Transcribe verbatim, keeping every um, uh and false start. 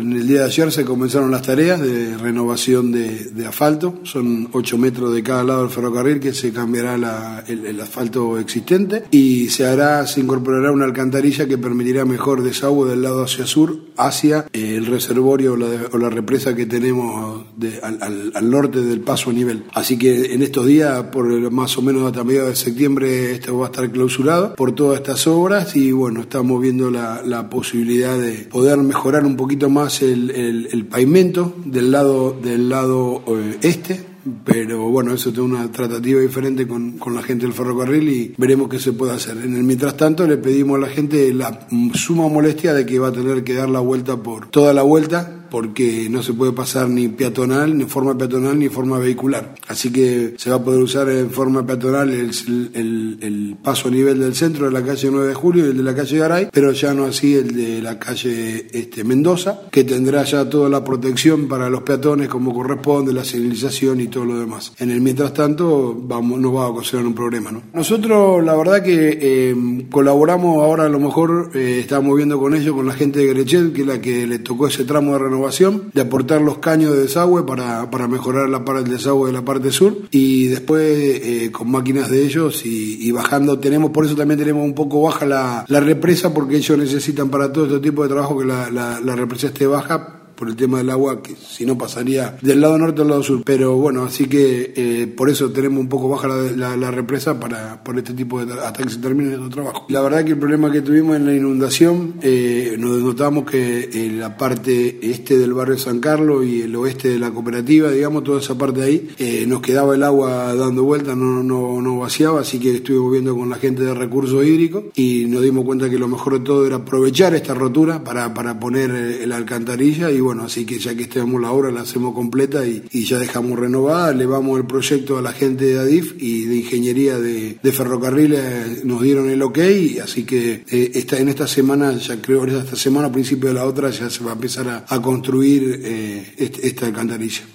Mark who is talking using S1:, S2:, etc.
S1: en el día de ayer se comenzaron las tareas de renovación de, de asfalto. Son ocho metros de cada lado del ferrocarril que se cambiará la, el, el asfalto existente y se hará, se incorporará una alcantarilla que permitirá mejor desagüe del lado hacia sur, hacia eh, el reservorio o la, o la represa que tenemos de, al, al, al norte del paso a nivel. Así que en estos días, por más o menos hasta mediados de septiembre, esto va a estar clausurado por todas estas obras y bueno, estamos viendo la, la posibilidad de poder mejorar un poquito más el, el, el pavimento del lado, del lado eh, este. Pero bueno, eso es una tratativa diferente con, con la gente del ferrocarril y veremos qué se puede hacer. En el mientras tanto le pedimos a la gente la suma molestia de que va a tener que dar la vuelta por toda la vuelta, porque no se puede pasar ni peatonal, ni forma peatonal, ni forma vehicular. Así que se va a poder usar en forma peatonal el, el, el paso a nivel del centro de la calle nueve de julio y el de la calle Garay, pero ya no así el de la calle este, Mendoza, que tendrá ya toda la protección para los peatones como corresponde, la señalización y todo lo demás. En el mientras tanto vamos, nos va a ocasionar un problema, ¿no? Nosotros la verdad que eh, colaboramos ahora, a lo mejor eh, estamos viendo con ellos, con la gente de Grechet, que es la que le tocó ese tramo de renovación, de aportar los caños de desagüe para, para mejorar la parte del desagüe de la parte sur y después eh, con máquinas de ellos y, y bajando, tenemos, por eso también tenemos un poco baja la, la represa, porque ellos necesitan para todo este tipo de trabajo que la, la, la represa esté baja por el tema del agua, que si no pasaría del lado norte al lado sur. Pero bueno, así que eh, por eso tenemos un poco baja la, la, la represa para por este tipo de hasta que se termine el trabajo. La verdad que el problema que tuvimos en la inundación, eh, nos notamos que en la parte este del barrio San Carlos y el oeste de la cooperativa, digamos, toda esa parte de ahí, eh, nos quedaba el agua dando vueltas, no, no, no vaciaba, así que estuvimos viendo con la gente de recursos hídricos y nos dimos cuenta que lo mejor de todo era aprovechar esta rotura para, para poner eh, la alcantarilla y bueno, así que ya que estemos la obra la hacemos completa y, y ya dejamos renovada, le vamos el proyecto a la gente de ADIF y de ingeniería de, de ferrocarriles, nos dieron el ok, así que eh, esta, en esta semana, ya creo esta semana, a principio de la otra, ya se va a empezar a, a construir eh, este, esta alcantarilla.